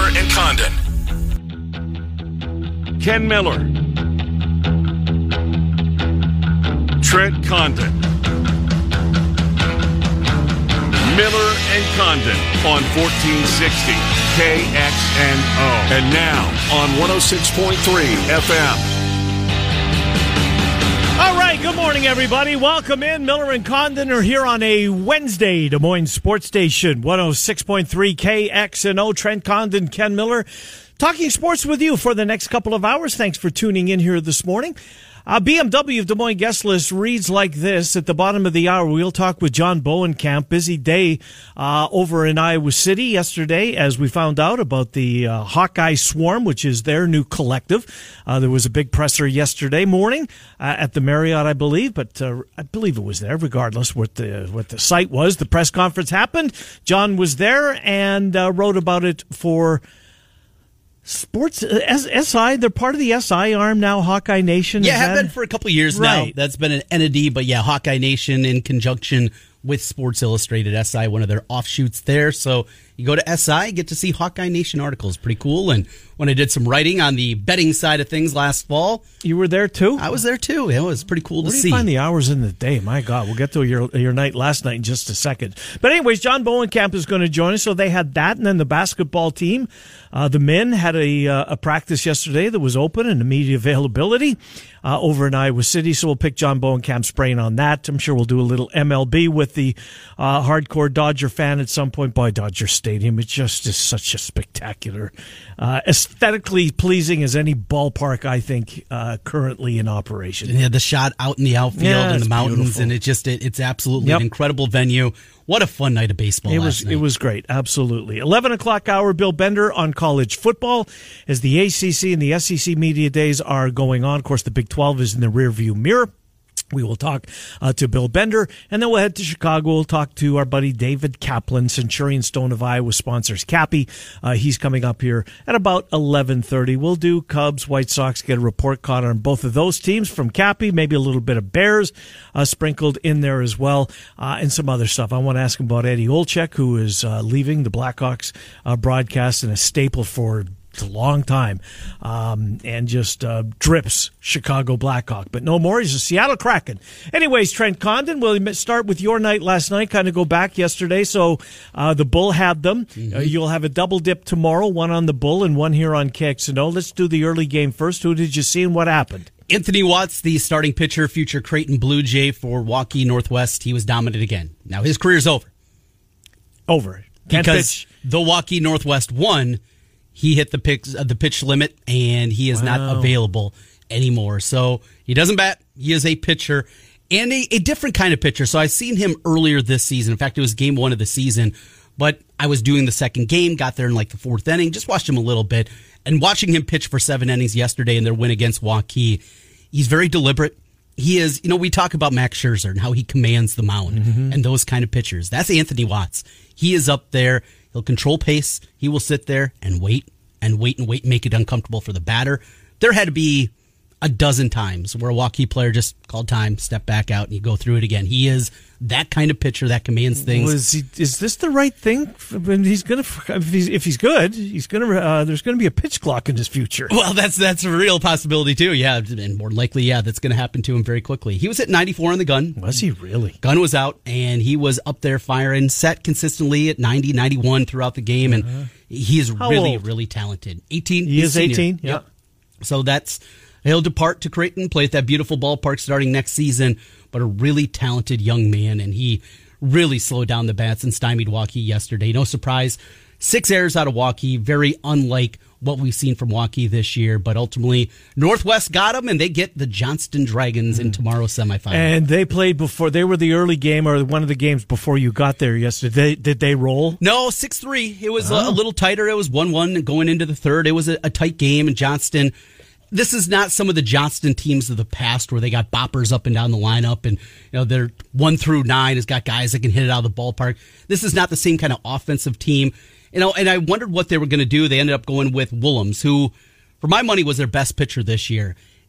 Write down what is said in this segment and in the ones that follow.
Miller and Condon. Ken Miller. Trent Condon. Miller and Condon on 1460 KXNO. And now on 106.3 FM. All right, good morning, everybody. Welcome in. Miller and Condon are here on a Wednesday, Des Moines Sports Station, 106.3 KXNO. Trent Condon, Ken Miller, talking sports with you for the next couple of hours. Thanks for tuning in here this morning. BMW of Des Moines guest list reads like this. At the bottom of the hour, we'll talk with John Bowenkamp. Busy day over in Iowa City yesterday as we found out about the Hawkeye Swarm, which is their new collective. There was a big presser yesterday morning at the Marriott, I believe, but I believe it was there, regardless what the site was. The press conference happened. John was there and wrote about it for Sports SI. They're part of the SI arm now, Hawkeye Nation. Yeah, have been for a couple of years now. That's been an entity, but yeah, Hawkeye Nation in conjunction with Sports Illustrated, SI, one of their offshoots there. So you go to SI, get to see Hawkeye Nation articles. Pretty cool. And when I did some writing on the betting side of things last fall. You were there too? I was there too. It was pretty cool to see. Where do you find the hours in the day? My God, we'll get to your night last night in just a second. But anyways, John Bowenkamp is going to join us. So they had that, and then the basketball team, the men had a practice yesterday that was open and immediate availability over in Iowa City. So we'll pick John Bowenkamp's brain on that. I'm sure we'll do a little MLB with the hardcore Dodger fan at some point. By Dodger Stadium, it just is such a spectacular, aesthetically pleasing as any ballpark, I think, currently in operation. Yeah, the shot out in the outfield and the mountains, beautiful. And it's absolutely an incredible venue. What a fun night of baseball last night. It was great, absolutely. 11 o'clock hour, Bill Bender on college football as the ACC and the SEC media days are going on. Of course, the Big 12 is in the rearview mirror. We will talk to Bill Bender, and then we'll head to Chicago. We'll talk to our buddy David Kaplan. Centurion Stone of Iowa sponsors Cappy. He's coming up here at about 11:30. We'll do Cubs, White Sox, get a report card on both of those teams from Cappy, maybe a little bit of Bears sprinkled in there as well, and some other stuff. I want to ask him about Eddie Olczyk, who is leaving the Blackhawks broadcast and a staple for a long time, and just drips Chicago Blackhawk. But no more. He's a Seattle Kraken. Anyways, Trent Condon, we'll start with your night last night, kind of go back yesterday. So the Bull had them. You'll have a double dip tomorrow, one on the Bull and one here on KXNO. Let's do the early game first. Who did you see and what happened? Anthony Watts, the starting pitcher, future Creighton Blue Jay for Waukee Northwest. He was dominant again. Now his career's over. Because the Waukee Northwest won. He hit the pitch limit, and he is not available anymore. So he doesn't bat. He is a pitcher, and a different kind of pitcher. So I've seen him earlier this season. In fact, it was game 1 of the season. But I was doing the second game, got there in like the 4th inning, just watched him a little bit. And watching him pitch for 7 innings yesterday in their win against Waukee, he's very deliberate. He is, we talk about Max Scherzer and how he commands the mound and those kind of pitchers. That's Anthony Watts. He is up there. He'll control pace. He will sit there and wait, make it uncomfortable for the batter. There had to be a dozen times where a Waukee player just called time, step back out, and you go through it again. He is that kind of pitcher that commands things. Is this the right thing? He's gonna, if he's good, he's gonna. There's gonna be a pitch clock in his future. Well, that's a real possibility too. Yeah, and more likely, that's gonna happen to him very quickly. He was at 94 on the gun. Was he really? Gun was out, and he was up there firing, set consistently at 90, 91 throughout the game, and he is really talented. 18. He is 18. Yeah. Yep. So he'll depart to Creighton, play at that beautiful ballpark starting next season, but a really talented young man, and he really slowed down the bats and stymied Waukee yesterday. No surprise, 6 errors out of Waukee, very unlike what we've seen from Waukee this year, but ultimately Northwest got them, and they get the Johnston Dragons in tomorrow's semifinal. And they played before. They were the early game or one of the games before you got there yesterday. Did they roll? No, 6-3. It was a little tighter. It was 1-1 going into the third. It was a tight game, and Johnston... This is not some of the Johnston teams of the past where they got boppers up and down the lineup, and they're 1 through 9 has got guys that can hit it out of the ballpark. This is not the same kind of offensive team. And I wondered what they were going to do. They ended up going with Willems, who, for my money, was their best pitcher this year.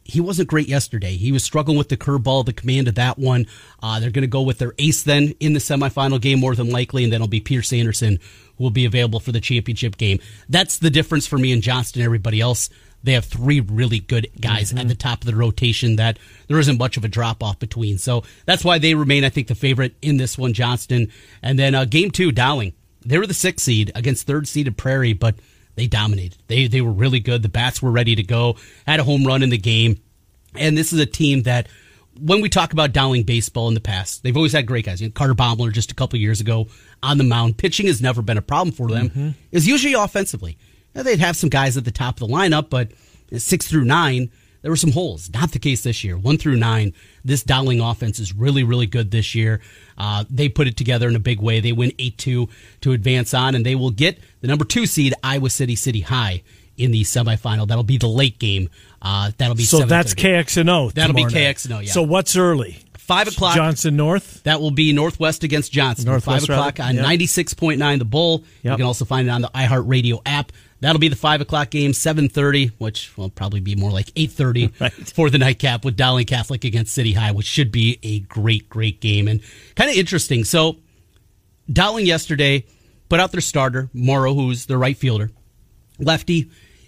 he wasn't great yesterday. He was struggling with the curveball, the command of that one. They're going to go with their ace then in the semifinal game more than likely, and then it'll be Pierce Anderson who will be available for the championship game. That's the difference for me and Johnston and everybody else. They have three really good guys at the top of the rotation that there isn't much of a drop-off between. So that's why they remain, I think, the favorite in this one, Johnston. And then game 2, Dowling. They were the 6th seed against 3rd-seeded Prairie, but they dominated. They were really good. The bats were ready to go, had a home run in the game. And this is a team that, when we talk about Dowling baseball in the past, they've always had great guys. Carter Baumler just a couple years ago on the mound. Pitching has never been a problem for them. It's usually offensively. Now, they'd have some guys at the top of the lineup, but 6 through 9, there were some holes. Not the case this year. 1 through 9, this Dowling offense is really, really good this year. They put it together in a big way. They win 8-2 to advance on, and they will get the number 2 seed, Iowa City High, in the semifinal. That'll be the late game. That'll be so that's KXNO. That'll be KXNO, yeah. So what's early? 5 o'clock. Johnston North? That will be Northwest against Johnston. Northwest, 5 o'clock on 96.9 The Bull. Yep. You can also find it on the iHeartRadio app. That'll be the 5 o'clock game, 7:30, which will probably be more like 8:30 for the nightcap with Dowling Catholic against City High, which should be a great, great game. And kind of interesting. So Dowling yesterday put out their starter, Morrow, who's their right fielder. Lefty.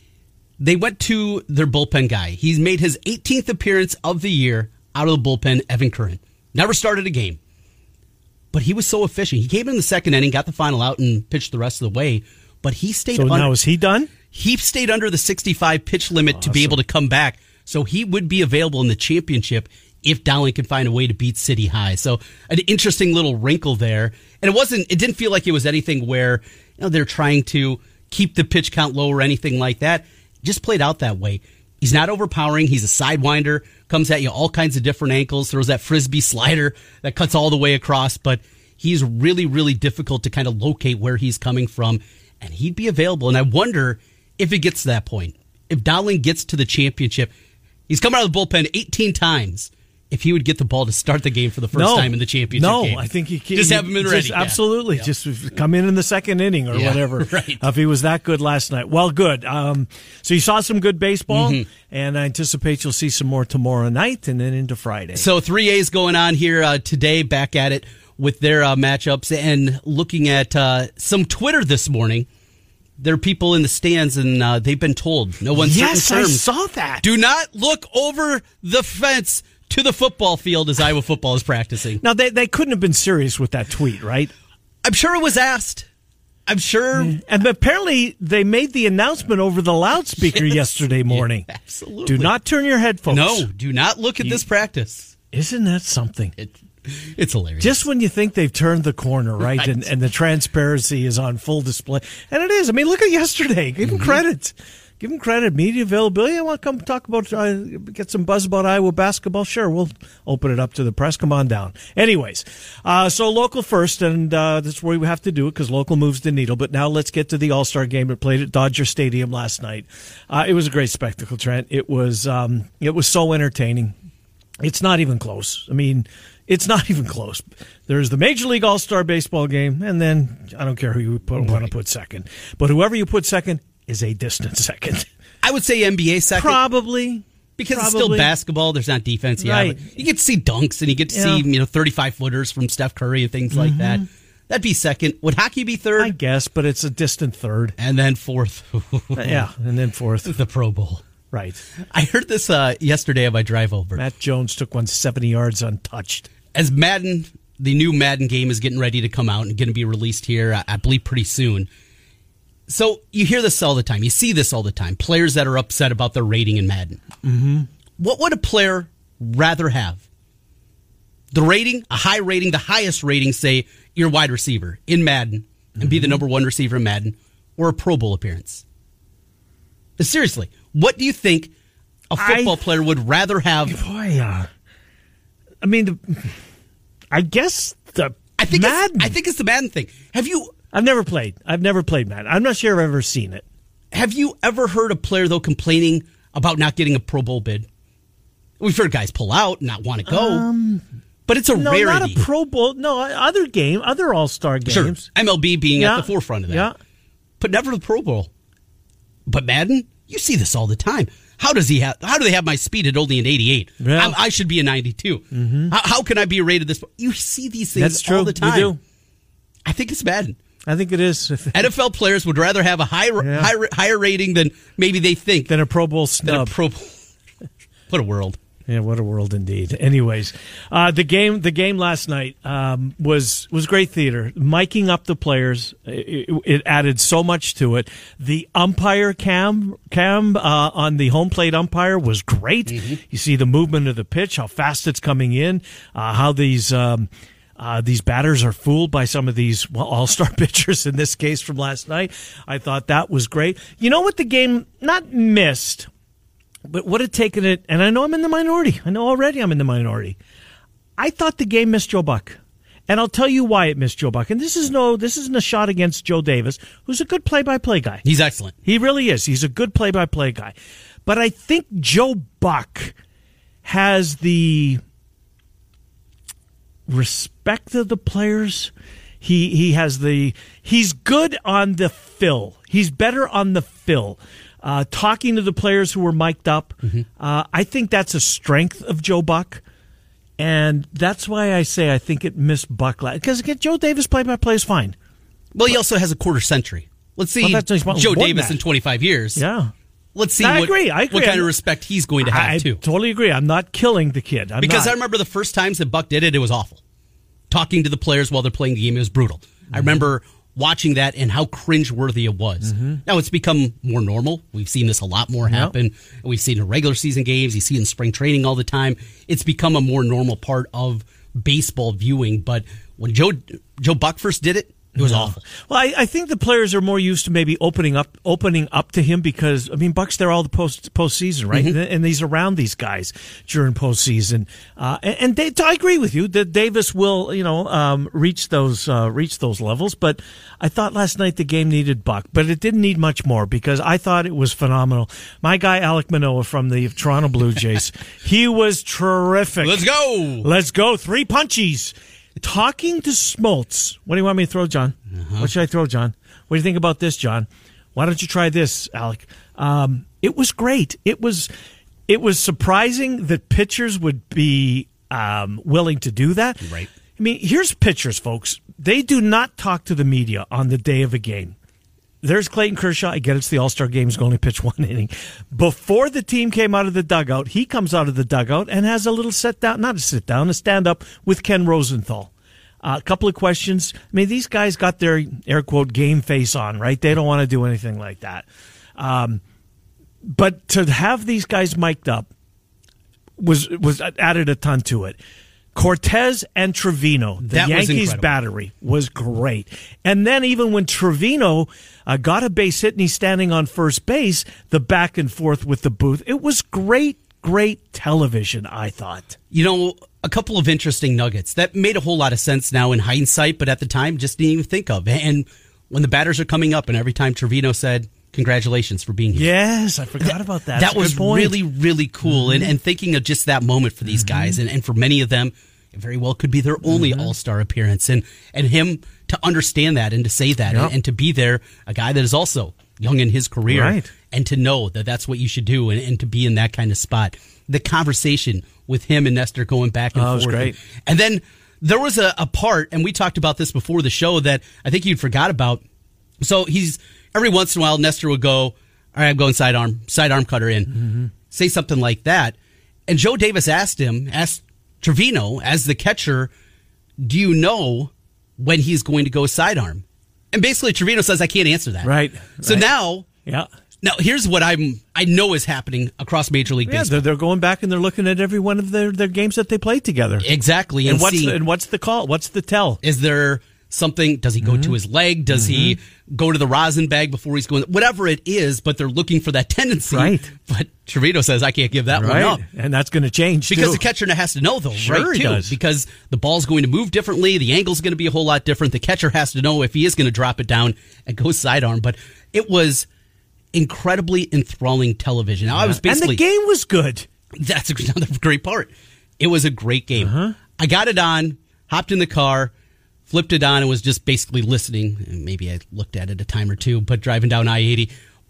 They went to their bullpen guy. He's made his 18th appearance of the year out of the bullpen, Evan Curran. Never started a game. But he was so efficient. He came in the second inning, got the final out, and pitched the rest of the way. But he stayed under. So now is he done? He stayed under the 65 pitch limit to be able to come back. So he would be available in the championship if Dowling can find a way to beat City High. So an interesting little wrinkle there. And it didn't feel like it was anything where they're trying to keep the pitch count low or anything like that. It just played out that way. He's not overpowering. He's a sidewinder, comes at you all kinds of different ankles, throws that frisbee slider that cuts all the way across. But he's really, really difficult to kind of locate where he's coming from. And he'd be available. And I wonder if it gets to that point. If Dowling gets to the championship, he's come out of the bullpen 18 times. If he would get the ball to start the game for the first time in the championship game. No, I think he can. Just have him in ready. Absolutely. Yeah. Just come in the second inning or whatever. Right. If he was that good last night. Well, good. So you saw some good baseball, and I anticipate you'll see some more tomorrow night and then into Friday. So 3A's going on here today, back at it with their matchups, and looking at some Twitter this morning. There are people in the stands, and they've been told, no uncertain terms. I saw that. Do not look over the fence to the football field as Iowa football is practicing. Now, they couldn't have been serious with that tweet, right? I'm sure it was asked. I'm sure. And apparently they made the announcement over the loudspeaker yesterday morning. Yeah, absolutely. Do not turn your head, folks. No, do not look at this practice. Isn't that something? It's hilarious. Just when you think they've turned the corner, right? And the transparency is on full display. And it is. I mean, look at yesterday. Give them credit. Give them credit. Media availability. I want to come talk about, get some buzz about Iowa basketball. Sure, we'll open it up to the press. Come on down. Anyways, so local first, and that's where we have to do it because local moves the needle. But now let's get to the All-Star game that played at Dodger Stadium last night. It was a great spectacle, Trent. It was so entertaining. It's not even close. I mean, it's not even close. There's the Major League All-Star Baseball game, and then I don't care who you want to put second. But whoever you put second is a distant second. I would say NBA second. Probably. Because it's still basketball. There's not defense. Yeah, right. But you get to see dunks, and you get to see 35-footers from Steph Curry and things like that. That'd be second. Would hockey be third? I guess, but it's a distant third. And then fourth. And then fourth. The Pro Bowl. Right. I heard this yesterday on my drive over. Matt Jones took 170 yards untouched. As Madden, the new Madden game is getting ready to come out and going to be released here, I believe, pretty soon. So you hear this all the time. You see this all the time. Players that are upset about their rating in Madden. Mm-hmm. What would a player rather have? The rating, a high rating, the highest rating, say, your wide receiver in Madden and be the number one receiver in Madden, or a Pro Bowl appearance? But seriously, what do you think a football player would rather have? Boy, I mean, I guess Madden. I think it's the Madden thing. Have you... I've never played Madden. I'm not sure I've ever seen it. Have you ever heard a player, though, complaining about not getting a Pro Bowl bid? We've heard guys pull out, not want to go. But it's a rarity. No, not a Pro Bowl. No, other All-Star games. Sure, MLB being at the forefront of that. Yeah. But never the Pro Bowl. But Madden, you see this all the time. How do they have my speed at only an 88? Yeah. I should be a 92. Mm-hmm. How can I be rated this? You see these things That's true. all the time. You do. I think it's bad. I think it is. NFL players would rather have a higher rating than maybe they think. Than a Pro Bowl snub. What a world. Yeah, what a world indeed. Anyways, the game last night was great theater. Miking up the players, it added so much to it. The umpire cam on the home plate umpire was great. Mm-hmm. You see the movement of the pitch, how fast it's coming in, how these batters are fooled by some of these all-star pitchers in this case from last night. I thought that was great. You know what the game not missed, but would have taken it, and I know I'm in the minority. I know already I'm in the minority. I thought the game missed Joe Buck. And I'll tell you why it missed Joe Buck. And this isn't a shot against Joe Davis, who's a good play-by-play guy. He's excellent. He really is. He's a good play-by-play guy. But I think Joe Buck has the respect of the players. He's good on the fill. He's better on the fill. Talking to the players who were mic'd up. Mm-hmm. I think that's a strength of Joe Buck. And that's why I say I think it missed Buck. Because Joe Davis play-by-play is fine. Well, he also has a quarter century. Let's see Joe Davis in 25 years. Yeah. Let's see I agree. What kind of respect he's going to have, too. I totally agree. I'm not killing the kid. I remember the first times that Buck did it, it was awful. Talking to the players while they're playing the game, it was brutal. Mm-hmm. I remember watching that and how cringeworthy it was. Mm-hmm. Now it's become more normal. We've seen this a lot more happen. Yep. We've seen in regular season games. You see it in spring training all the time. It's become a more normal part of baseball viewing. But when Joe Buck first did it, it was awful. Well, I think the players are more used to maybe opening up to him because, I mean, Buck's there all the postseason, right? Mm-hmm. And he's around these guys during postseason. And I agree with you that Davis will, reach those levels. But I thought last night the game needed Buck, but it didn't need much more because I thought it was phenomenal. My guy Alek Manoah from the Toronto Blue Jays, he was terrific. Let's go. 3 punchies. Talking to Smoltz. What do you want me to throw, John? Uh-huh. What should I throw, John? What do you think about this, John? Why don't you try this, Alec? It was great. It was surprising that pitchers would be willing to do that. Right. I mean, here's pitchers, folks. They do not talk to the media on the day of a game. There's Clayton Kershaw. I get it's the All-Star game. He's going to only pitch 1 inning. Before the team came out of the dugout, he comes out of the dugout and has a little a stand-up with Ken Rosenthal. A couple of questions. I mean, these guys got their, air quote, game face on, right? They don't want to do anything like that. But to have these guys mic'd up was added a ton to it. Cortez and Trevino, the Yankees battery, was great. And then even when Trevino got a base hit and he's standing on first base, the back and forth with the booth, it was great television, I thought. A couple of interesting nuggets that made a whole lot of sense now in hindsight, but at the time just didn't even think of. And when the batters are coming up and every time Trevino said, congratulations for being here. Yes, I forgot about that. That was really, really cool. Mm-hmm. And thinking of just that moment for these guys, and for many of them, it very well could be their only All-Star appearance. And him to understand that and to say that and to be there, a guy that is also young in his career, right, and to know that that's what you should do and to be in that kind of spot. The conversation with him and Nestor going back and forth. That was great. And then there was a part, and we talked about this before the show, that I think you'd forgot about. So every once in a while, Nestor would go, all right, I'm going sidearm cutter in. Say something like that. And Joe Davis asked Trevino, as the catcher, do you know when he's going to go sidearm? And basically Trevino says, I can't answer that. Right. So now here's what I know is happening across Major League Baseball. They're going back and they're looking at every one of their games that they played together. Exactly. And what's the call? What's the tell? Is there something? Does he go to his leg? Does he go to the rosin bag before he's going? Whatever it is, but they're looking for that tendency. Right. But Trevino says, I can't give that one up. And that's going to change, because the catcher has to know, though, sure, right? He does. Because the ball's going to move differently. The angle's going to be a whole lot different. The catcher has to know if he is going to drop it down and go sidearm. But it was incredibly enthralling television. Now, I was basically, and the game was good. That's another great part. It was a great game. I got it on, hopped in the car, flipped it on, and was just basically listening. And maybe I looked at it a time or two, but driving down I-80.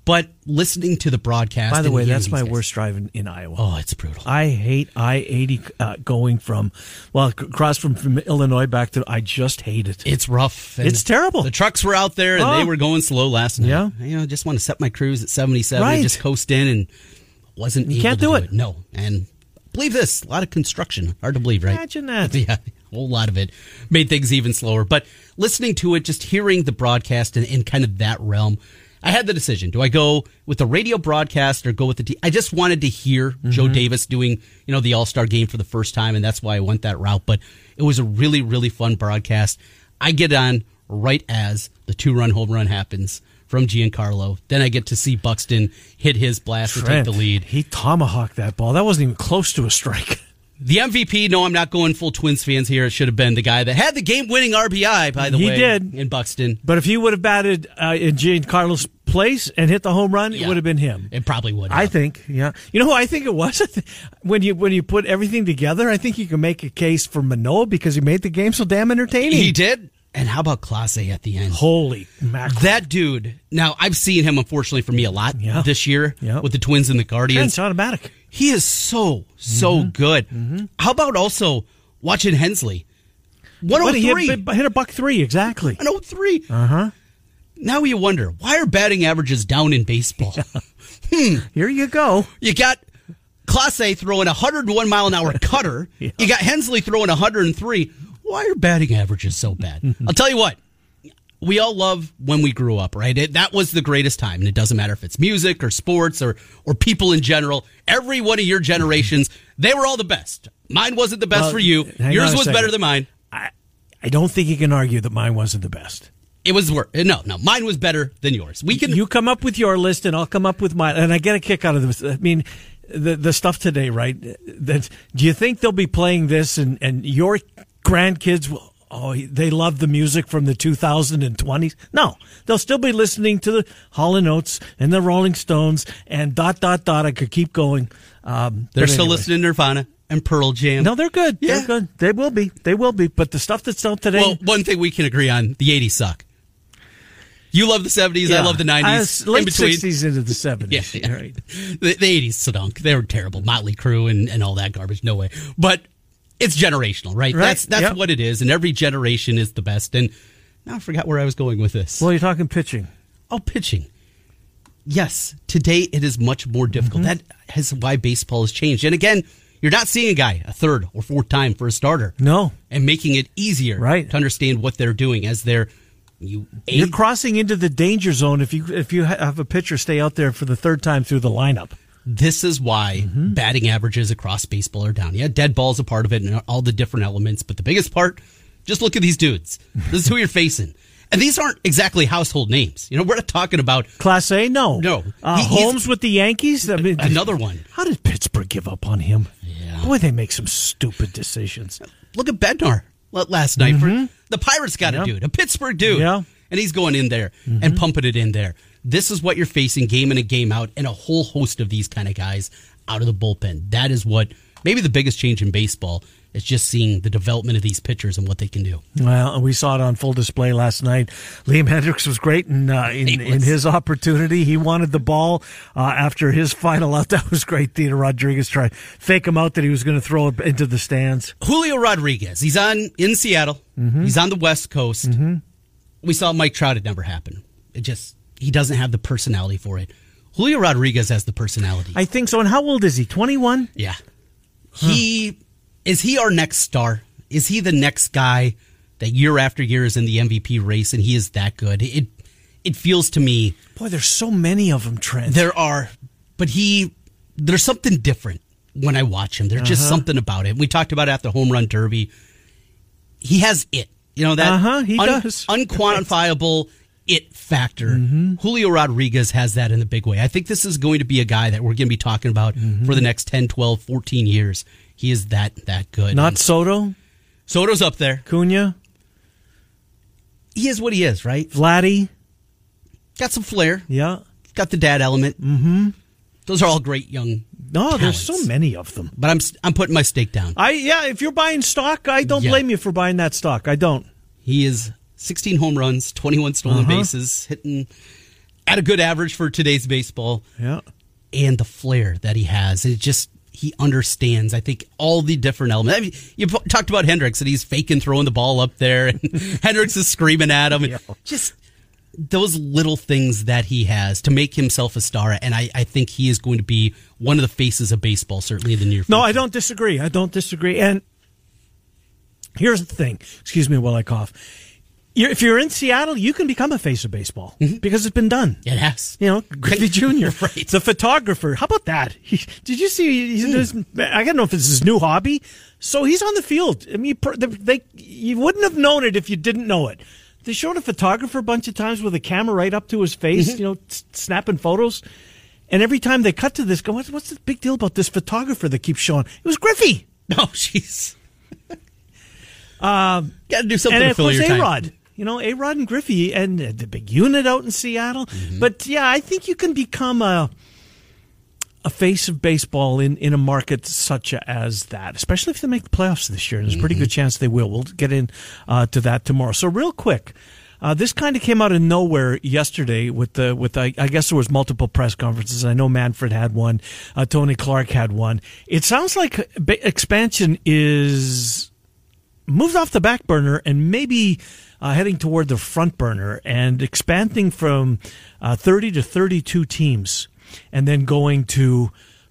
But listening to the broadcast. By the way, hearing that's these my guys- worst drive in Iowa. Oh, it's brutal. I hate I-80 going from, across from Illinois back to, I just hate it. It's rough. And It's terrible. The trucks were out there, and they were going slow last night. Yeah. I just want to set my cruise at 77 Right. and just coast in, and wasn't able can't to do it. No. And believe this, a lot of construction. Hard to believe, right? Imagine that. Yeah, a whole lot of it made things even slower. But listening to it, just hearing the broadcast in kind of that realm, I had the decision. Do I go with the radio broadcast or go with the I just wanted to hear Joe Davis doing, the All-Star game for the first time, and that's why I went that route. But it was a really, really fun broadcast. I get on right as the 2-run home run happens from Giancarlo. Then I get to see Buxton hit his blast to take the lead. He tomahawked that ball. That wasn't even close to a strike. The MVP, no, I'm not going full Twins fans here. It should have been the guy that had the game-winning RBI, by the way. He did. In Buxton. But if he would have batted in Giancarlo's place and hit the home run, it would have been him. It probably would have. I think, yeah. You know who I think it was? When you put everything together, I think you can make a case for Manoah because he made the game so damn entertaining. He did. And how about Clase at the end? Holy mackerel. That dude. Now, I've seen him, unfortunately for me, a lot this year with the Twins and the Guardians. It's automatic. He is so good. How about also watching Hensley? 103. He hit a $103, exactly. 103. Uh-huh. Now you wonder, why are batting averages down in baseball? Here you go. You got Clase throwing a 101-mile-an-hour cutter. You got Hensley throwing 103. Why are batting averages so bad? I'll tell you what. We all love when we grew up, right? That was the greatest time. And it doesn't matter if it's music or sports or people in general. Every one of your generations, they were all the best. Mine wasn't the best for you. Yours was better than mine. I don't think you can argue that mine wasn't the best. It was worse. No, mine was better than yours. You come up with your list, and I'll come up with mine. And I get a kick out of this. I mean, the stuff today, right? Do you think they'll be playing this, and your grandkids will? Oh, they love the music from the 2020s. No, they'll still be listening to the Hall & Oates and the Rolling Stones and ... I could keep going. They're still listening to Nirvana and Pearl Jam. No, they're good. Yeah. They're good. They will be. They will be. But the stuff that's out today. Well, one thing we can agree on: the 80s suck. You love the 70s. I love the 90s. Late 60s into the 70s. Yeah. Right. The 80s stunk. They were terrible. Motley Crue and all that garbage. No way. But it's generational, right? That's what it is, and every generation is the best. And now I forgot where I was going with this. Well, you're talking pitching. Oh, pitching. Yes, today it is much more difficult. That is why baseball has changed. And again, you're not seeing a guy a third or fourth time for a starter. No. And making it easier to understand what they're doing as they're You're crossing into the danger zone if you have a pitcher stay out there for the third time through the lineup. This is why batting averages across baseball are down. Yeah, dead ball's a part of it and all the different elements, but the biggest part, just look at these dudes. This is who you're facing. And these aren't exactly household names. We're not talking about... Class A? No. Holmes with the Yankees? I mean, another one. How did Pittsburgh give up on him? Yeah. Boy, they make some stupid decisions. Look at Bednar last night. The Pirates got a dude, a Pittsburgh dude. Yeah. And he's going in there and pumping it in there. This is what you're facing game in and game out, and a whole host of these kind of guys out of the bullpen. That is what maybe the biggest change in baseball is, just seeing the development of these pitchers and what they can do. Well, we saw it on full display last night. Liam Hendricks was great in his opportunity. He wanted the ball after his final out. That was great. Theodore Rodriguez tried to fake him out that he was going to throw it into the stands. Julio Rodriguez, he's in Seattle. He's on the West Coast. We saw Mike Trout. It never happened. He doesn't have the personality for it. Julio Rodriguez has the personality. I think so. And how old is he? 21? Yeah. Is he our next star? Is he the next guy that year after year is in the MVP race and he is that good? It feels to me... Boy, there's so many of them, Trent. There are. But there's something different when I watch him. There's just something about it. We talked about it at the Home Run Derby. He has it. He does. Unquantifiable it factor. Julio Rodriguez has that in the big way. I think this is going to be a guy that we're going to be talking about for the next 10, 12, 14 years. He is that good. Not Soto? Soto's up there. Cunha? He is what he is, right? Vladdy? Got some flair. Yeah. Got the dad element. Those are all great young talents. There's so many of them. But I'm putting my stake down. If you're buying stock, I don't blame you for buying that stock. I don't. He is 16 home runs, 21 stolen bases, hitting at a good average for today's baseball. Yeah. And the flair that he has. He understands, I think, all the different elements. I mean, you talked about Hendricks, and he's faking throwing the ball up there, and Hendricks is screaming at him. And just those little things that he has to make himself a star, and I think he is going to be one of the faces of baseball, certainly in the near future. No, I don't disagree. And here's the thing. Excuse me while I cough. If you're in Seattle, you can become a face of baseball because it's been done. It has. Griffey Jr. Right. The photographer. How about that? Did you see? I don't know if it's his new hobby. So he's on the field. I mean, you wouldn't have known it if you didn't know it. They showed a photographer a bunch of times with a camera right up to his face, snapping photos. And every time they cut to this, go, what's the big deal about this photographer that keeps showing? It was Griffey. Oh, jeez. Got to do something to fill your time. A-Rod. A-Rod and Griffey and the big unit out in Seattle. Mm-hmm. But, yeah, I think you can become a face of baseball in a market such as that, especially if they make the playoffs this year. And there's a pretty good chance they will. We'll get in to that tomorrow. So real quick, this kind of came out of nowhere yesterday with I guess there was multiple press conferences. I know Manfred had one. Tony Clark had one. It sounds like expansion is moved off the back burner and maybe heading toward the front burner and expanding from 30 to 32 teams and then going to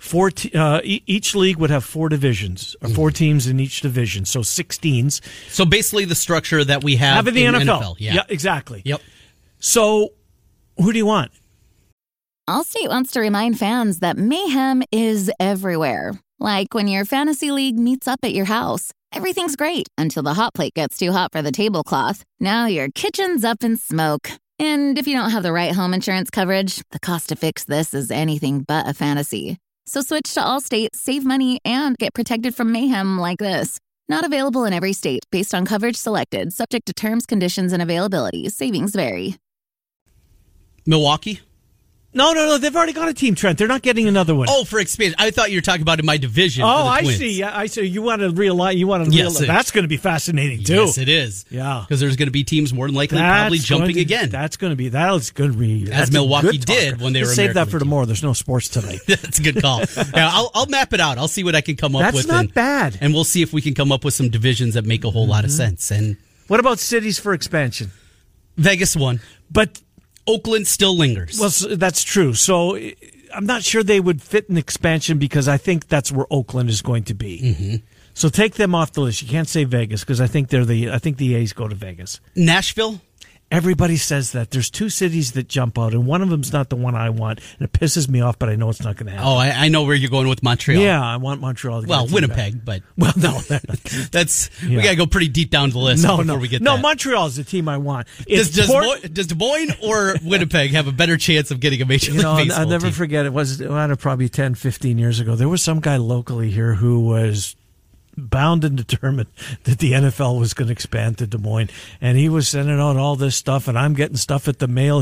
each league would have 4 divisions or 4 teams in each division, so 16s. So basically the structure that we have in the NFL. Yeah, exactly. Yep. So who do you want? Allstate wants to remind fans that mayhem is everywhere. Like when your fantasy league meets up at your house. Everything's great until the hot plate gets too hot for the tablecloth. Now your kitchen's up in smoke. And if you don't have the right home insurance coverage, the cost to fix this is anything but a fantasy. So switch to Allstate, save money, and get protected from mayhem like this. Not available in every state based on coverage selected, subject to terms, conditions, and availability. Savings vary. Milwaukee? No. They've already got a team, Trent. They're not getting another one. Oh, for expansion. I thought you were talking about in my division. Oh, for the I Twins. see. Yeah, I see. You want to realize. That's going to be fascinating too. Yes, it is. Yeah, because there's going to be teams more than likely probably jumping again. That's going to be as Milwaukee did when they were. Save that for tomorrow. There's no sports tonight. That's a good call. Yeah, I'll map it out. I'll see what I can come up with. That's not bad. And we'll see if we can come up with some divisions that make a whole lot of sense. And what about cities for expansion? Vegas won, but Oakland still lingers. Well, that's true. So I'm not sure they would fit in expansion because I think that's where Oakland is going to be. Mm-hmm. So take them off the list. You can't say Vegas because I think the A's go to Vegas. Nashville? Everybody says that. There's 2 cities that jump out, and one of them's not the one I want, and it pisses me off, but I know it's not going to happen. Oh, I know where you're going with Montreal. Yeah, I want Montreal to get Winnipeg, but... Well, no. That's... Yeah. We got to go pretty deep down the list before we get that. No, Montreal is the team I want. Does Des Moines or Winnipeg have a better chance of getting a Major League Baseball I'll never team? forget, it was probably 10, 15 years ago. There was some guy locally here who was bound and determined that the NFL was going to expand to Des Moines, and he was sending out all this stuff, and I'm getting stuff in the mail.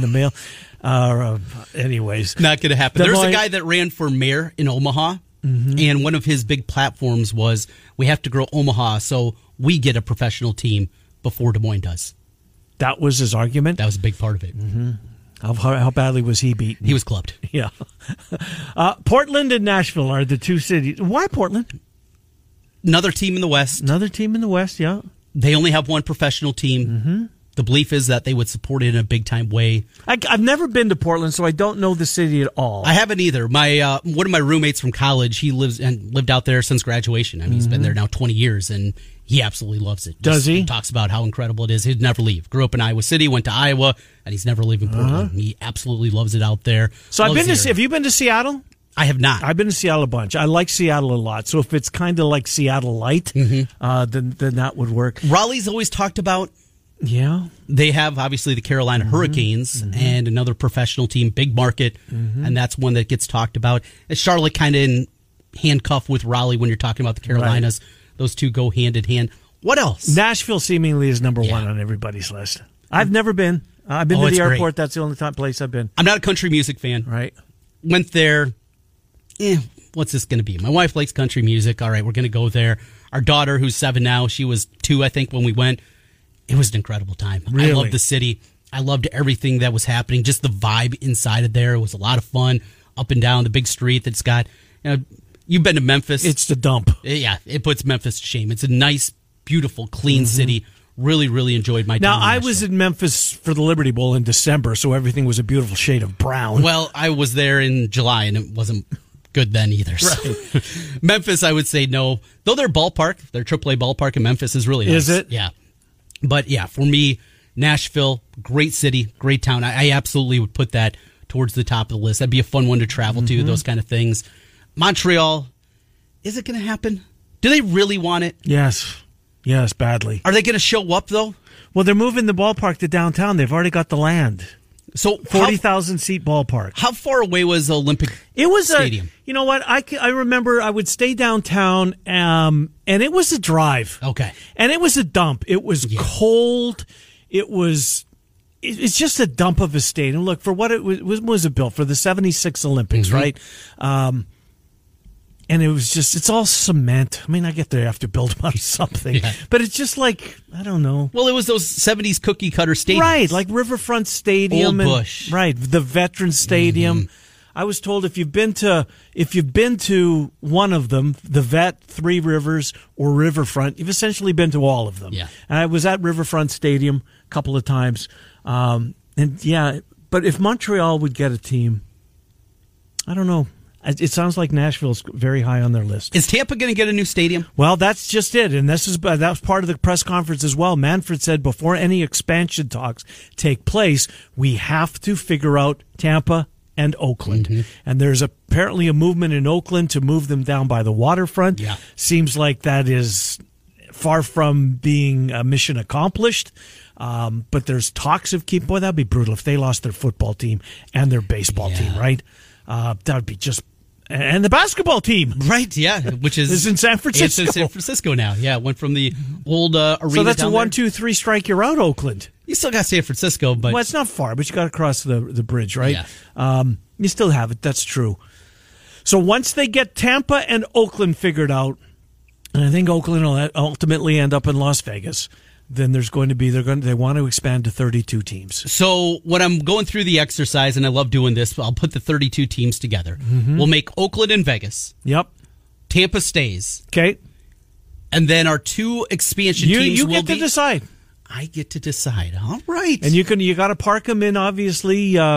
Anyways, not going to happen. There's a guy that ran for mayor in Omaha, and one of his big platforms was we have to grow Omaha so we get a professional team before Des Moines does. That was his argument? That was a big part of it. Mm-hmm. How badly was he beaten? He was clubbed. Yeah. Portland and Nashville are the 2 cities. Why Portland? Another team in the West. Yeah. They only have one professional team. Mm-hmm. The belief is that they would support it in a big-time way. I've never been to Portland, so I don't know the city at all. I haven't either. My one of my roommates from college, he lived out there since graduation. I mean, he's been there now 20 years, and he absolutely loves it. Does he? He talks about how incredible it is. He'd never leave. Grew up in Iowa City, went to Iowa, and he's never leaving Portland. He absolutely loves it out there. So have you been to Seattle? I have not. I've been to Seattle a bunch. I like Seattle a lot. So if it's kind of like Seattle light, then that would work. Raleigh's always talked about. Yeah. They have, obviously, the Carolina Hurricanes and another professional team, big market, and that's one that gets talked about. Charlotte kind of in handcuff with Raleigh when you're talking about the Carolinas. Right. Those 2 go hand in hand. What else? Nashville seemingly is number 1 on everybody's list. I've never been. I've been to the airport. Great. That's the only place I've been. I'm not a country music fan. Right. Went there. What's this going to be? My wife likes country music. All right, we're going to go there. Our daughter, who's 7 now, she was 2, I think, when we went. It was an incredible time. Really? I love the city. I loved everything that was happening. Just the vibe inside of there. It was a lot of fun. Up and down the big street that's got, you've been to Memphis. It's the dump. Yeah, it puts Memphis to shame. It's a nice, beautiful, clean city. Really, really enjoyed my time. Now, I was in Memphis for the Liberty Bowl in December, so everything was a beautiful shade of brown. Well, I was there in July, and it wasn't good then either. So. Right. Memphis, I would say no. Though their ballpark, their AAA ballpark in Memphis is really nice. Is it? Yeah. But yeah, for me, Nashville, great city, great town. I absolutely would put that towards the top of the list. That'd be a fun one to travel to, those kind of things. Montreal, is it going to happen? Do they really want it? Yes, badly. Are they going to show up, though? Well, they're moving the ballpark to downtown. They've already got the land. So 40,000 seat ballpark. How far away was Olympic Stadium? You know what? I remember I would stay downtown, and it was a drive. Okay. And it was a dump. It was cold. It's just a dump of a stadium. Look, for what it was it built for the 76 Olympics, right? And it was just, it's all cement. I mean, I get they have to build them out of something. Yeah. But it's just like, I don't know. Well, it was those 70s cookie cutter stadiums. Right, like Riverfront Stadium. Old Busch. Right, the Veterans Stadium. I was told if you've been to one of them, the Vet, Three Rivers, or Riverfront, you've essentially been to all of them. Yeah. And I was at Riverfront Stadium a couple of times. But if Montreal would get a team, I don't know. It sounds like Nashville's very high on their list. Is Tampa going to get a new stadium? Well, that's just it, and that was part of the press conference as well. Manfred said before any expansion talks take place, we have to figure out Tampa and Oakland. And there's apparently a movement in Oakland to move them down by the waterfront. Yeah. Seems like that is far from being a mission accomplished. But there's talks of boy, that'd be brutal if they lost their football team and their baseball team, right? That would be just. And the basketball team. Right, yeah, which is in San Francisco. It's in San Francisco now, yeah. Went from the old arena. So that's down a 1, 2, 3 strike, you're out, Oakland. You still got San Francisco, but. Well, it's not far, but you got to cross the bridge, right? Yeah. You still have it, that's true. So once they get Tampa and Oakland figured out, and I think Oakland will ultimately end up in Las Vegas, then there's going to be they want to expand to 32 teams. So when I'm going through the exercise, and I love doing this, I'll put the 32 teams together. We'll make Oakland and Vegas. Yep. Tampa stays. Okay. And then our 2 expansion teams you get to decide. I get to decide. All right. And you got to park them in. Obviously,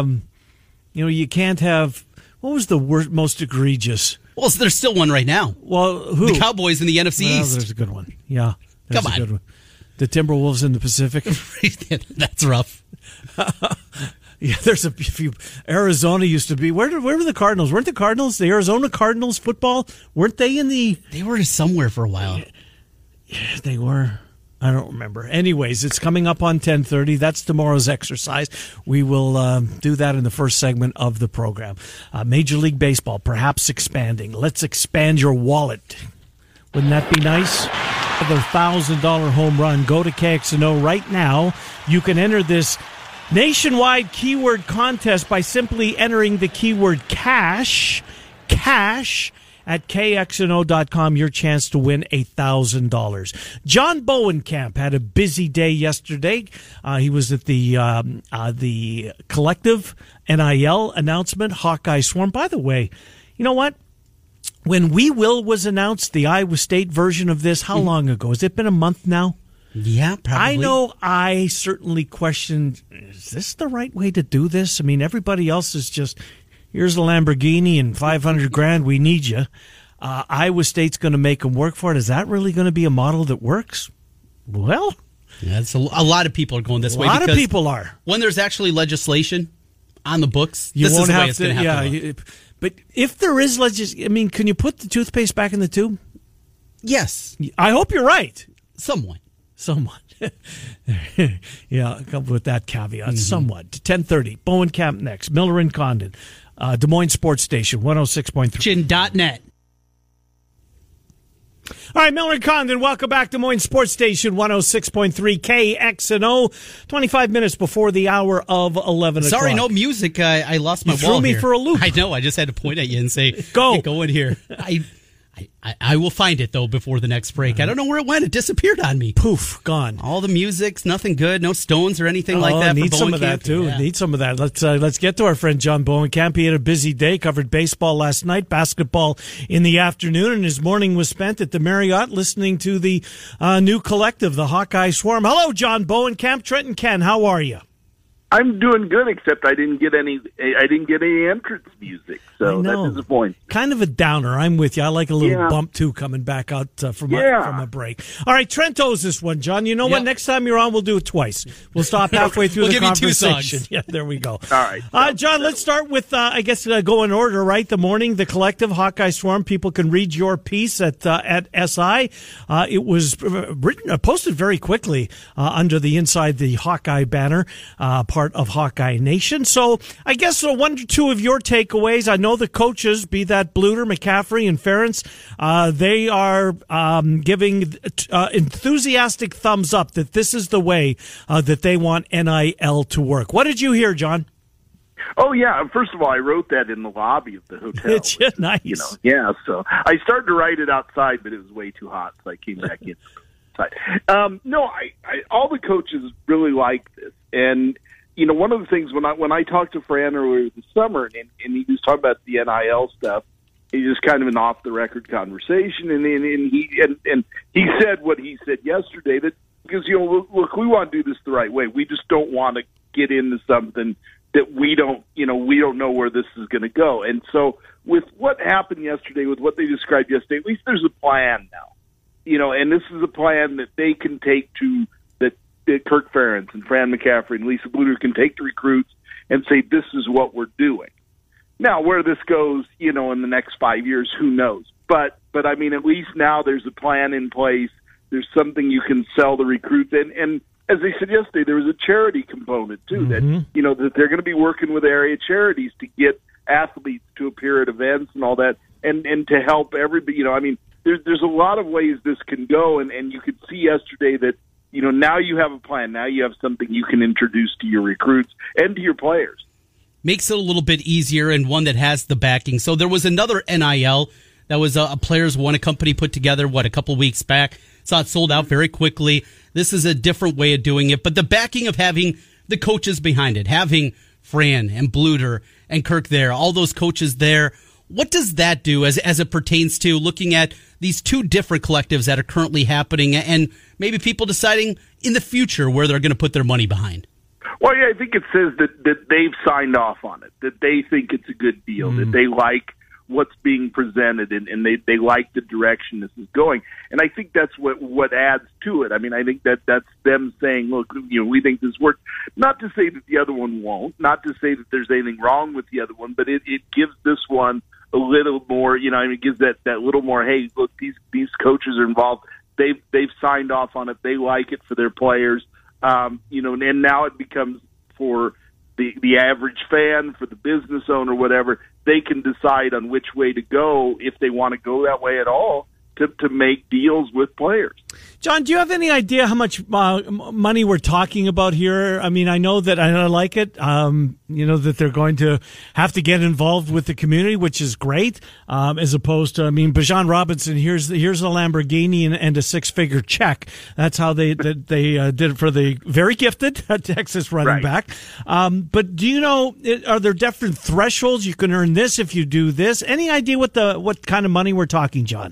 you can't have. What was the most egregious? Well, so there's still one right now. Well, who? The Cowboys in the NFC East. There's a good one. Yeah. Come on. A good one. The Timberwolves in the Pacific. That's rough. Yeah, there's a few. Arizona used to be. Where were the Cardinals? Weren't the Cardinals, the Arizona Cardinals football? Weren't they in the? They were somewhere for a while. Yeah, they were. I don't remember. Anyways, it's coming up on 10:30. That's tomorrow's exercise. We will do that in the first segment of the program. Major League Baseball, perhaps expanding. Let's expand your wallet. Wouldn't that be nice? The $1,000 home run. Go to KXNO right now. You can enter this nationwide keyword contest by simply entering the keyword cash at KXNO.com, your chance to win $1,000. John Bowenkamp had a busy day yesterday. He was at the collective NIL announcement, Hawkeye Swarm. By the way, you know what? When We Will was announced, the Iowa State version of this, how long ago? Has it been a month now? Yeah, probably. I know I certainly questioned, is this the right way to do this? I mean, everybody else is just, here's a Lamborghini and $500,000, we need you. Iowa State's going to make them work for it. Is that really going to be a model that works? Well, yeah, a lot of people are going this way. A lot of people are. When there's actually legislation on the books, this is the way it's going to have to look. But if there is legislation, I mean, can you put the toothpaste back in the tube? Yes. I hope you're right. Somewhat. Yeah, come with that caveat. Somewhat. 10:30. Bowenkamp next. Miller and Condon. Des Moines Sports Station, 106.3. .net. All right, Miller and Condon, welcome back to Des Moines Sports Station, 106.3 KXNO. 25 minutes before the hour of 11 o'clock. Sorry, no music. I lost my wall. You threw me here. for a loop. I know. I just had to point at you and say, Go. Hey, go in here. I will find it, though, before the next break. I don't know where it went. It disappeared on me. Poof, gone. All the music's nothing good. No Stones or anything like that. Need for some of Bowenkamp. that, too. Yeah. Need some of that. Let's get to our friend John Bowenkamp. He had a busy day, covered baseball last night, basketball in the afternoon, and his morning was spent at the Marriott listening to the new collective, the Hawkeye Swarm. Hello, John Bowenkamp. Trent and Ken, how are you? I'm doing good, except I didn't get any entrance music, so that's disappointing. Kind of a downer. I'm with you. I like a little bump too coming back out from a break. All right, Trent owes this one, John. You know what? Next time you're on, we'll do it twice. We'll stop halfway through the conversation. We'll give you 2 songs. Yeah, there we go. All right, John. Let's start with go in order. Right, the morning, the collective Hawkeye Swarm. People can read your piece at SI. It was posted very quickly under the Inside the Hawkeye banner. Part of Hawkeye Nation. So I guess one or two of your takeaways. I know the coaches, be that Bluter, McCaffrey, and Ferentz, they are giving enthusiastic thumbs up that this is the way that they want NIL to work. What did you hear, John? Oh, yeah. First of all, I wrote that in the lobby of the hotel. It's nice. So I started to write it outside, but it was way too hot, so I came back in. All the coaches really like this. And one of the things when I talked to Fran earlier this summer, and he was talking about the NIL stuff, he just kind of an off the record conversation, and he said what he said yesterday, that because look, we want to do this the right way. We just don't want to get into something that we don't know where this is going to go. And so with what happened yesterday, with what they described yesterday, at least there's a plan now, and this is a plan that they can take to Kirk Ferentz and Fran McCaffrey and Lisa Bluter can take the recruits and say, this is what we're doing. Now, where this goes, in the next 5 years, who knows? But I mean, at least now there's a plan in place. There's something you can sell the recruits. And as they said yesterday, there was a charity component, too, that they're going to be working with area charities to get athletes to appear at events and all that, and to help everybody. I mean, there's a lot of ways this can go, and you could see yesterday that, now you have a plan. Now you have something you can introduce to your recruits and to your players. Makes it a little bit easier, and one that has the backing. So there was another NIL that was a Players One, a company put together, a couple weeks back. Saw it sold out very quickly. This is a different way of doing it, but the backing of having the coaches behind it, having Fran and Bluter and Kirk there, all those coaches there, what does that do as it pertains to looking at these two different collectives that are currently happening and maybe people deciding in the future where they're going to put their money behind? Well, yeah, I think it says that they've signed off on it, that they think it's a good deal, that they like what's being presented, and they like the direction this is going. And I think that's what adds to it. I mean, I think that's them saying, look, we think this works. Not to say that the other one won't, not to say that there's anything wrong with the other one, but it gives this one a little more, it gives that little more, hey, look, these coaches are involved. They've signed off on it. They like it for their players. And now it becomes for the average fan, for the business owner, whatever, they can decide on which way to go, if they want to go that way at all, to make deals with players. John, do you have any idea how much money we're talking about here? I mean, I know that I like it, that they're going to have to get involved with the community, which is great, as opposed to, Bijan Robinson, here's a Lamborghini and a 6-figure check. That's how they did it for the very gifted Texas running back. But do you know, are there different thresholds? You can earn this if you do this. Any idea what kind of money we're talking, John?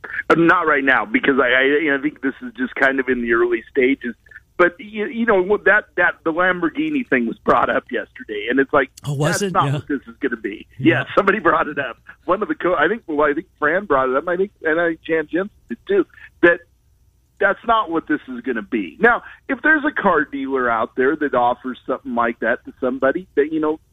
Not right now, because I think this is just kind of in the early stages. But that the Lamborghini thing was brought up yesterday, and it's like, that's not what this is going to be. Yeah, somebody brought it up. One of the I think Fran brought it up. I think Jan Jensen did too. That's not what this is going to be. Now, if there's a car dealer out there that offers something like that to somebody, that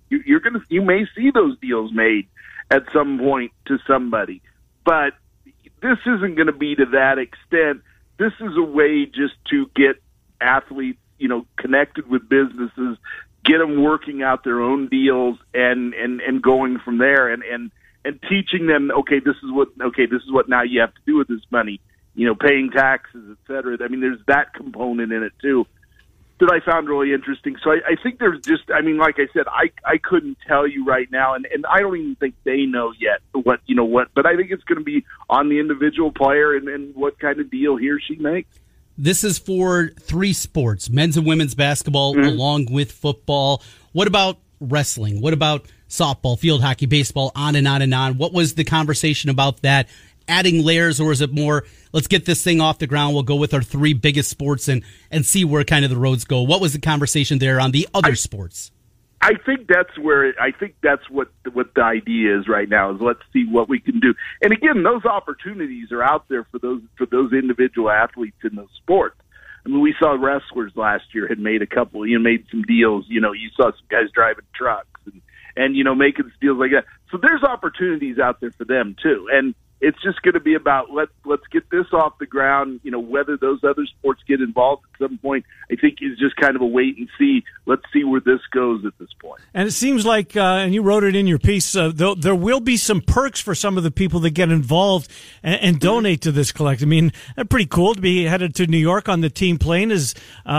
you may see those deals made at some point to somebody, but this isn't going to be to that extent. This is a way just to get athletes, connected with businesses, get them working out their own deals and going from there and teaching them, this is what now you have to do with this money, paying taxes, et cetera. I mean, there's that component in it too. that I found really interesting. So I think there's just, I mean, like I said, I couldn't tell you right now, and I don't even think they know yet what, but I think it's going to be on the individual player and what kind of deal he or she makes. This is for 3 sports, men's and women's basketball, along with football. What about wrestling? What about softball, field hockey, baseball, on and on and on? What was the conversation about that? Adding layers, or is it more, let's get this thing off the ground, we'll go with our 3 biggest sports and see where kind of the roads go? What was the conversation there on the other sports? I think that's what the idea is right now, is let's see what we can do. And again, those opportunities are out there for those individual athletes in those sports. I mean, we saw wrestlers last year had made made some deals. You saw some guys driving trucks and making deals like that. So there's opportunities out there for them too. And it's just going to be about let's get this off the ground. Whether those other sports get involved at some point, I think is just kind of a wait and see. Let's see where this goes at this point. And it seems like, and you wrote it in your piece, there will be some perks for some of the people that get involved and donate to this collective. I mean, pretty cool to be headed to New York on the team plane as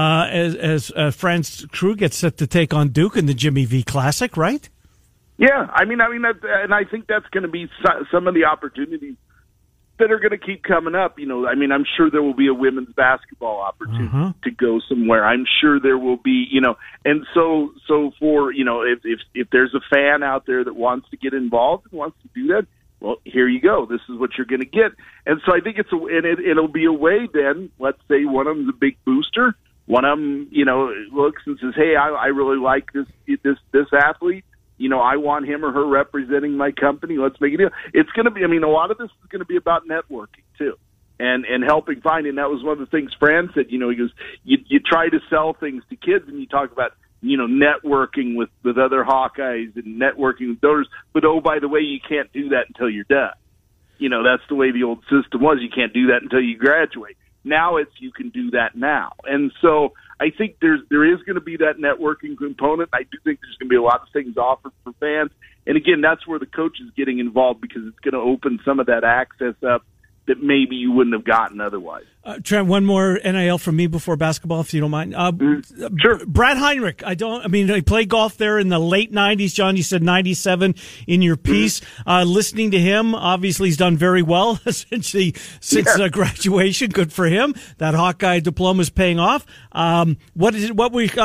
Fran's crew gets set to take on Duke in the Jimmy V Classic, right? Yeah, I mean, and I think that's going to be some of the opportunities that are going to keep coming up. I'm sure there will be a women's basketball opportunity to go somewhere. I'm sure there will be, and so for if there's a fan out there that wants to get involved and wants to do that, well, here you go. This is what you're going to get. And so I think it'll be a way then. Let's say one of them's a big booster. One of them, looks and says, "Hey, I really like this athlete. I want him or her representing my company. Let's make a deal." It's going to be, a lot of this is going to be about networking too, and helping find. And that was one of the things Fran said. He goes, you try to sell things to kids, and you talk about networking with other Hawkeyes and networking with donors. But oh, by the way, you can't do that until you're done. That's the way the old system was. You can't do that until you graduate. Now you can do that now, and so I think there is going to be that networking component. I do think there's going to be a lot of things offered for fans, and again, that's where the coach is getting involved, because it's going to open some of that access up that maybe you wouldn't have gotten otherwise. Trent, one more NIL from me before basketball, if you don't mind. Sure. Brad Heinrich, he played golf there in the late 90s. John, you said 97 in your piece. Listening to him, obviously he's done very well since graduation. Good for him. That Hawkeye diploma is paying off. What did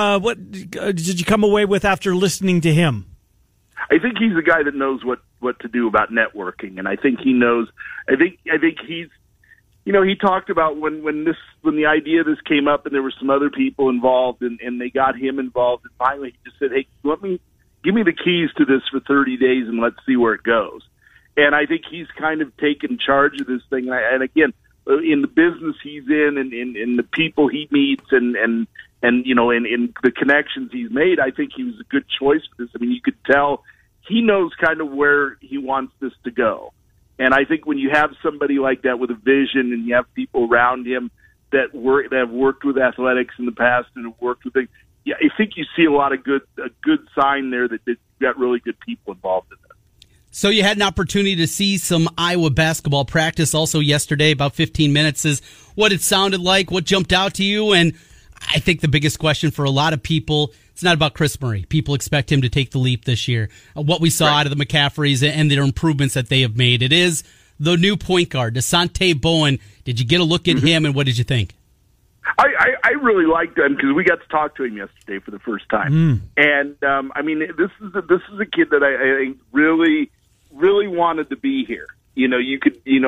you come away with after listening to him? I think he's a guy that knows what to do about networking, and I think he knows. I think he's, he talked about when the idea of this came up, and there were some other people involved, and they got him involved, and finally he just said, "Hey, give me the keys to this for 30 days, and let's see where it goes." And I think he's kind of taken charge of this thing, and again, in the business he's in, and in the people he meets, and in the connections he's made, I think he was a good choice for this. I mean, you could tell he knows kind of where he wants this to go. And I think when you have somebody like that with a vision, and you have people around him that have worked with athletics in the past and have worked with things, yeah, I think you see a good sign there that you've got really good people involved in this. So you had an opportunity to see some Iowa basketball practice also yesterday. About 15 minutes is what it sounded like. What jumped out to you? And I think the biggest question for a lot of people, it's not about Chris Murray. People expect him to take the leap this year. What we saw out of the McCaffreys and their improvements that they have made. It is the new point guard, Dasonte Bowen. Did you get a look at him, and what did you think? I really liked him because we got to talk to him yesterday for the first time. And, this is a kid that I really, really wanted to be here. You could, he's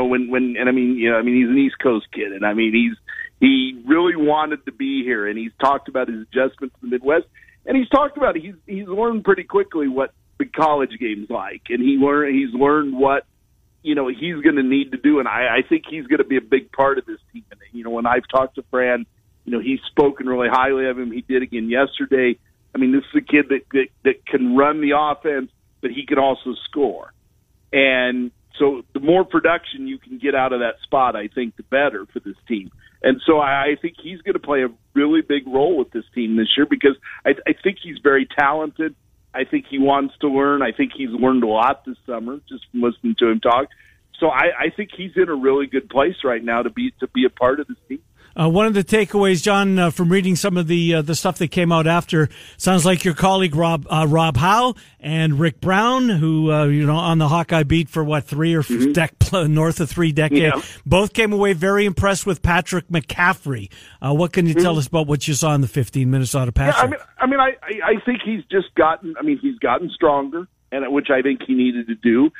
an East Coast kid, and he really wanted to be here, and he's talked about his adjustments in the Midwest, and he's talked about he's learned pretty quickly what the college game's like, and he's learned what he's going to need to do, and I think he's going to be a big part of this team. And when I've talked to Fran, he's spoken really highly of him. He did again yesterday. This is a kid that can run the offense, but he can also score, and so the more production you can get out of that spot, I think the better for this team. And so I think he's going to play a really big role with this team this year, because I think he's very talented. I think he wants to learn. I think he's learned a lot this summer just from listening to him talk. So I think he's in a really good place right now to be a part of this team. One of the takeaways, John, from reading some of the stuff that came out after, sounds like your colleague Rob Howe and Rick Brown, who on the Hawkeye beat for what, north of 3 decades, both came away very impressed with Patrick McCaffrey. What can you tell us about what you saw in the 15 Minnesota Packers? Yeah, I think he's just gotten. He's gotten stronger, and which I think he needed to do.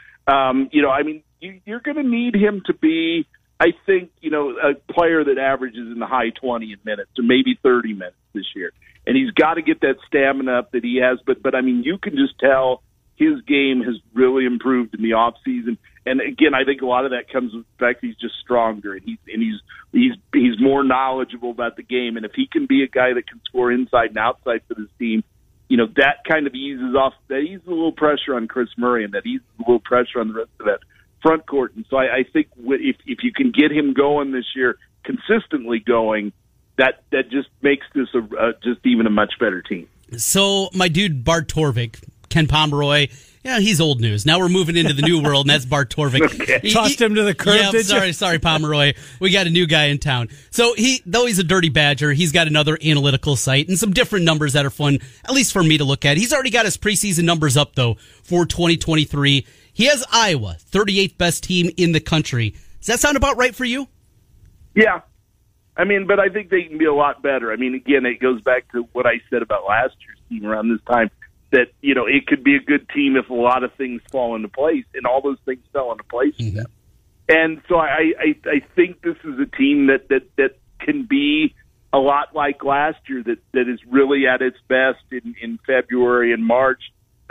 You're going to need him to be, I think, a player that averages in the high 20 minutes or maybe 30 minutes this year. And he's got to get that stamina up that he has. But you can just tell his game has really improved in the offseason. And again, I think a lot of that comes with the fact he's just stronger and he's more knowledgeable about the game. And if he can be a guy that can score inside and outside for this team, that kind of eases a little pressure on Chris Murray, and that eases a little pressure on the rest of that front court. And so I think if you can get him going this year, consistently going, that just makes this just even a much better team. So my dude Bart Torvik, Ken Pomeroy, he's old news. Now we're moving into the new world, and that's Bart Torvik. Okay. Tossed him to the curb, did you? Sorry, Pomeroy. We got a new guy in town. So though he's a dirty Badger, he's got another analytical site and some different numbers that are fun, at least for me to look at. He's already got his preseason numbers up, though, for 2023. He has Iowa, 38th best team in the country. Does that sound about right for you? Yeah. But I think they can be a lot better. Again, it goes back to what I said about last year's team around this time, that, it could be a good team if a lot of things fall into place, and all those things fell into place for them. And so I think this is a team that can be a lot like last year, that is really at its best in February and March.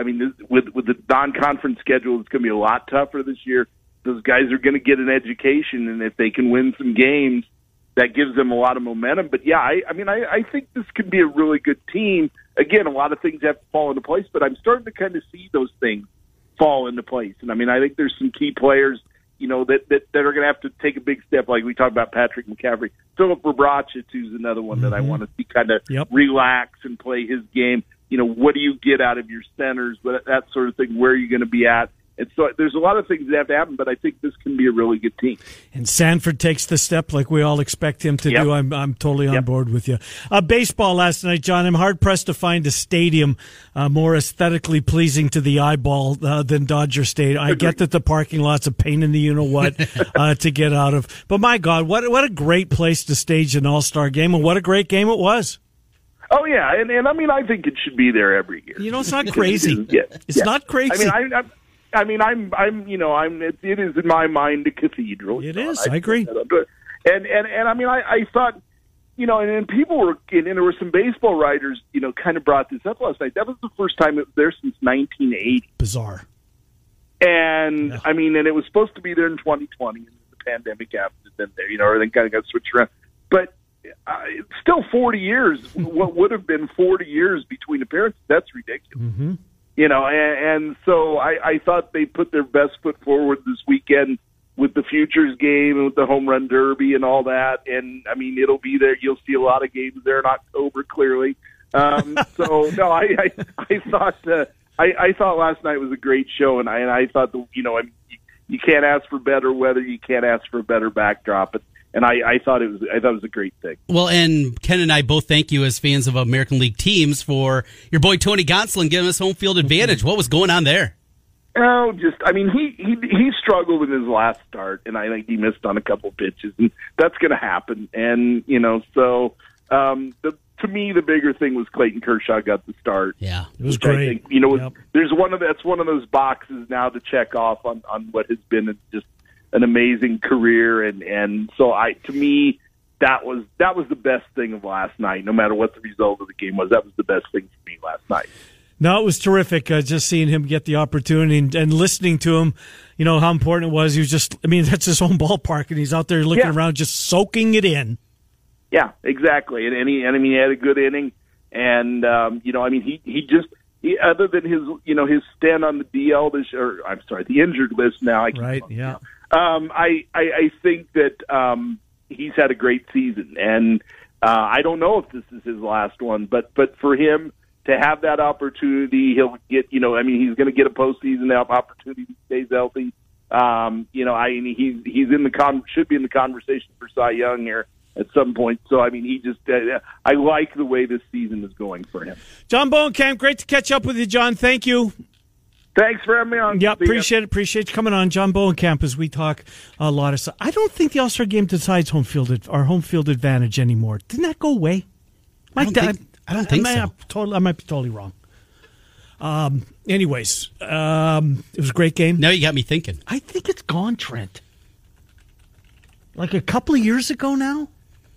With the non-conference schedule, it's going to be a lot tougher this year. Those guys are going to get an education, and if they can win some games, that gives them a lot of momentum. But yeah, I think this could be a really good team. Again, a lot of things have to fall into place, but I'm starting to kind of see those things fall into place. And I think there's some key players, that are going to have to take a big step. Like we talked about Patrick McCaffrey, Philip Rebrachich, who's another one that I want to see kind of relax and play his game. What do you get out of your centers, but that sort of thing, where are you going to be at? And so there's a lot of things that have to happen, but I think this can be a really good team. And Sanford takes the step like we all expect him to do. I'm totally on board with you. Baseball last night, John. I'm hard-pressed to find a stadium more aesthetically pleasing to the eyeball than Dodger Stadium. I get that the parking lot's a pain in the you-know-what to get out of. But my God, what a great place to stage an all-star game, and what a great game it was. Oh, yeah, and I think it should be there every year. It's not crazy. It's not crazy. It is in my mind a cathedral. It is. I agree. And I thought, and people were, and there were some baseball writers, kind of brought this up last night. That was the first time it was there since 1980. Bizarre. And and it was supposed to be there in 2020, and the pandemic happened, and then everything kind of got switched around. But it's still 40 years. What would have been 40 years between appearances? That's ridiculous. Mm-hmm. And so I thought they put their best foot forward this weekend with the Futures game and with the Home Run Derby and all that. And, it'll be there. You'll see a lot of games there in October, clearly. So, no, I thought last night was a great show, and I thought, you can't ask for better weather. You can't ask for a better backdrop. And I thought it was a great thing. Well, and Ken and I both thank you as fans of American League teams for your boy Tony Gonsolin giving us home field advantage. What was going on there? Oh, he struggled in his last start, and I think he missed on a couple pitches, and that's going to happen. And to me, the bigger thing was Clayton Kershaw got the start. Yeah, it was great. I think, there's that's one of those boxes now to check off on what has been just an amazing career, and so to me that was the best thing of last night. No matter what the result of the game was, that was the best thing for me last night. No, it was terrific. Just seeing him get the opportunity and listening to him, how important it was. He was that's his home ballpark, and he's out there looking around, just soaking it in. Yeah, exactly. And he had a good inning, and he other than his stand on the DL the injured list now. I think that he's had a great season, and I don't know if this is his last one, but for him to have that opportunity, he'll get, he's going to get a postseason opportunity if he stays healthy. He's should be in the conversation for Cy Young here, at some point. So, I mean, he just I like the way this season is going for him. John Bowenkamp, great to catch up with you, John. Thank you. Thanks for having me on. Yeah, appreciate you coming on. John Bowenkamp, as we talk a lot of stuff. I don't think the All-Star game decides home field advantage anymore. Didn't that go away? I don't think so. I might be totally wrong. Anyways, it was a great game. Now you got me thinking. I think it's gone, Trent. Like a couple of years ago now?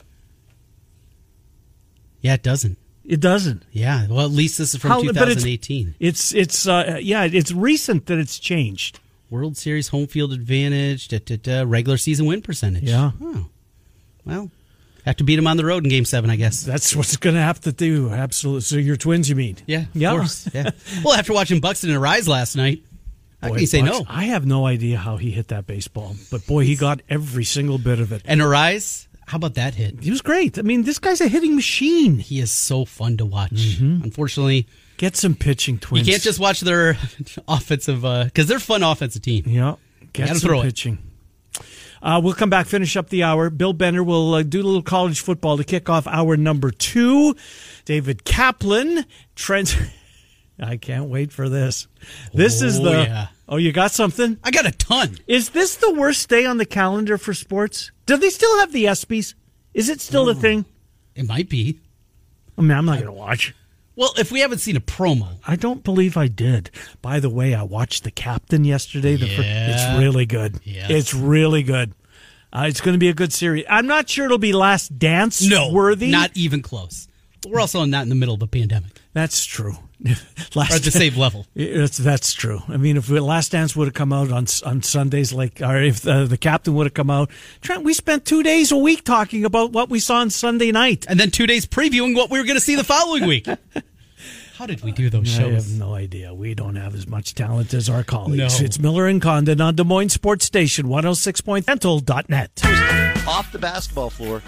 Yeah, it doesn't. It doesn't. Yeah, well, at least this is from 2018. It's recent that it's changed. World Series home field advantage, regular season win percentage. Yeah. Oh. Well, have to beat them on the road in Game 7, I guess. That's what's going to have to do. Absolutely. So your Twins, you mean? Yeah, of course. Yeah. Well, after watching Buxton and Arise last night, how can you say no? I have no idea how he hit that baseball, but boy, he got every single bit of it. And Arise, how about that hit? He was great. I mean, this guy's a hitting machine. He is so fun to watch. Unfortunately, get some pitching, Twins. You can't just watch their offensive, because they're a fun offensive team. Yeah, get some pitching. We'll come back, finish up the hour. Bill Bender will do a little college football to kick off hour number 2. David Kaplan, Trent. I can't wait for this. This is the... Yeah. Oh, you got something? I got a ton. Is this the worst day on the calendar for sports? Do they still have the ESPYs? Is it still a thing? It might be. I mean, I'm not going to watch. Well, if we haven't seen a promo. I don't believe I did. By the way, I watched The Captain yesterday. It's really good. Yes. It's really good. It's going to be a good series. I'm not sure it'll be Last Dance worthy. Not even close. We're also not in the middle of a pandemic. That's true. Or at the same level. That's true. I mean, if Last Dance would have come out on Sundays, or if The Captain would have come out, Trent, we spent 2 days a week talking about what we saw on Sunday night. And then 2 days previewing what we were going to see the following week. How did we do those shows? I have no idea. We don't have as much talent as our colleagues. No. It's Miller and Condon on Des Moines Sports Station, 106.dental.net. Off the basketball floor.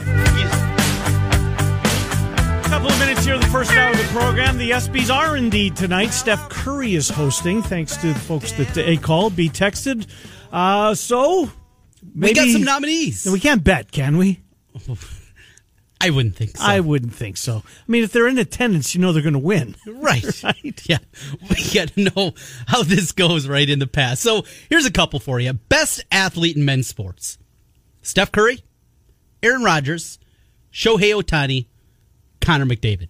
Couple of minutes here in the first hour of the program. The ESPYs are indeed tonight. Steph Curry is hosting, thanks to the folks that A called, B texted. So maybe we got some nominees. We can't bet, can we? I wouldn't think so. I wouldn't think so. I mean, if they're in attendance, you know they're going to win. Right. Right? Yeah. We got to know how this goes right in the past. So here's a couple for you. Best athlete in men's sports. Steph Curry, Aaron Rodgers, Shohei Ohtani, Connor McDavid.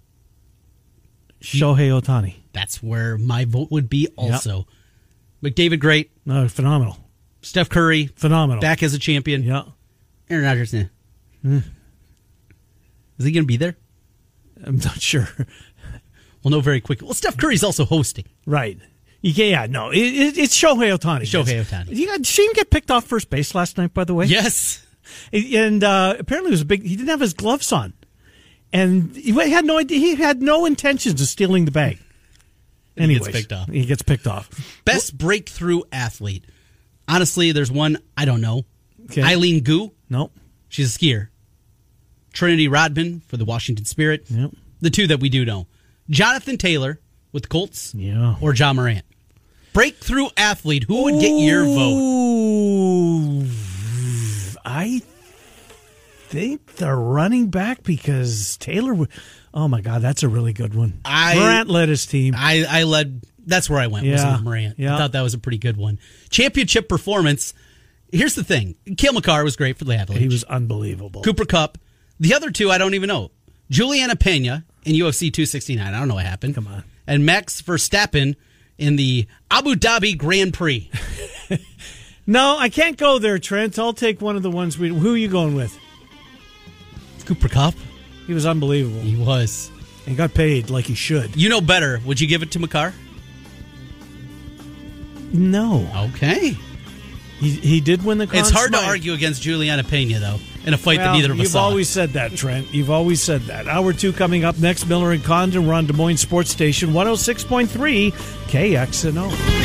Shohei Ohtani. That's where my vote would be also. Yep. McDavid, great. No, phenomenal. Steph Curry, phenomenal. Back as a champion. Yeah. Aaron Rodgers, Is he going to be there? I'm not sure. We'll know very quickly. Well, Steph Curry's also hosting. Right. It's Shohei Ohtani. Shohei Ohtani. Did you see him get picked off first base last night, by the way? Yes. And apparently it was he didn't have his gloves on. And he had no idea. He had no intentions of stealing the bag. Anyways, he gets picked off. Best breakthrough athlete. Honestly, there's one I don't know. Okay. Eileen Gu. Nope. She's a skier. Trinity Rodman for the Washington Spirit. Yep. The two that we do know. Jonathan Taylor with the Colts. Yeah. Or John Morant. Breakthrough athlete. Who would get your vote? I think the running back, because Taylor would. Oh my God, that's a really good one. Morant led his team. I led. That's where I went. Was with Morant. Yeah. I thought that was a pretty good one. Championship performance. Here's the thing. Cale Makar was great for the Avalanche. He was unbelievable. Cooper Kupp. The other two, I don't even know. Juliana Pena in UFC 269. I don't know what happened. Come on. And Max Verstappen in the Abu Dhabi Grand Prix. No, I can't go there, Trent. I'll take one of the ones Who are you going with? Cooper Kupp. He was unbelievable. He was. And got paid like he should. You know better. Would you give it to Makar? No. Okay. He did win the Conn It's hard Smythe. to argue against Juliana Pena, though, in a fight that neither of us You've saw. always said that, Trent. You've always said that. Hour 2 coming up next. Miller and Condon. We're on Des Moines Sports Station, 106.3 KXNO.